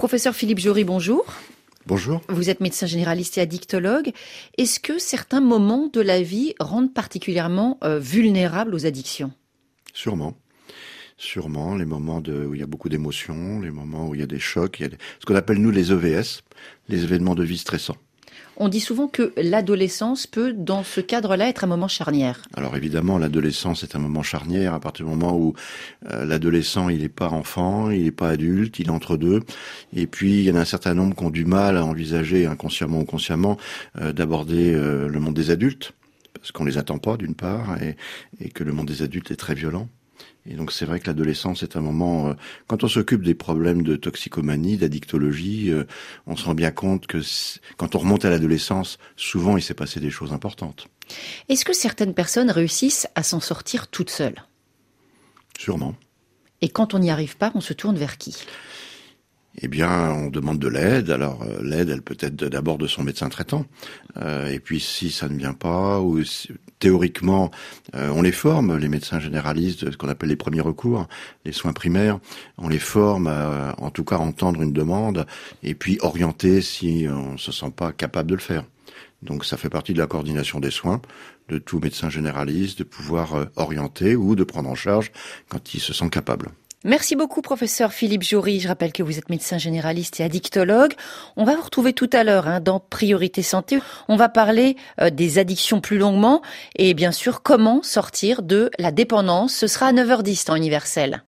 Professeur Philippe Jory, bonjour. Bonjour. Vous êtes médecin généraliste et addictologue. Est-ce que certains moments de la vie rendent particulièrement vulnérables aux addictions ? Sûrement, les moments où il y a beaucoup d'émotions, les moments où il y a des chocs, ce qu'on appelle nous les EVS, les événements de vie stressants. On dit souvent que l'adolescence peut, dans ce cadre-là, être un moment charnière. Alors évidemment, l'adolescence est un moment charnière à partir du moment où l'adolescent, il n'est pas enfant, il n'est pas adulte, il est entre deux. Et puis, il y en a un certain nombre qui ont du mal à envisager, inconsciemment ou consciemment, d'aborder le monde des adultes, parce qu'on les attend pas, d'une part, et que le monde des adultes est très violent. Et donc c'est vrai que l'adolescence est un moment, quand on s'occupe des problèmes de toxicomanie, d'addictologie, on se rend bien compte que quand on remonte à l'adolescence, souvent il s'est passé des choses importantes. Est-ce que certaines personnes réussissent à s'en sortir toutes seules ? Sûrement. Et quand on n'y arrive pas, on se tourne vers qui ? Eh bien, on demande de l'aide. Alors, l'aide, elle peut être d'abord de son médecin traitant. Et puis, si ça ne vient pas, ou théoriquement, on les forme, les médecins généralistes, ce qu'on appelle les premiers recours, les soins primaires. On les forme à, en tout cas, entendre une demande et puis orienter si on se sent pas capable de le faire. Donc, ça fait partie de la coordination des soins de tout médecin généraliste, de pouvoir orienter ou de prendre en charge quand il se sent capable. Merci beaucoup, professeur Philippe Jory. Je rappelle que vous êtes médecin généraliste et addictologue. On va vous retrouver tout à l'heure dans Priorité Santé. On va parler des addictions plus longuement et bien sûr comment sortir de la dépendance. Ce sera à 9h10 temps universel.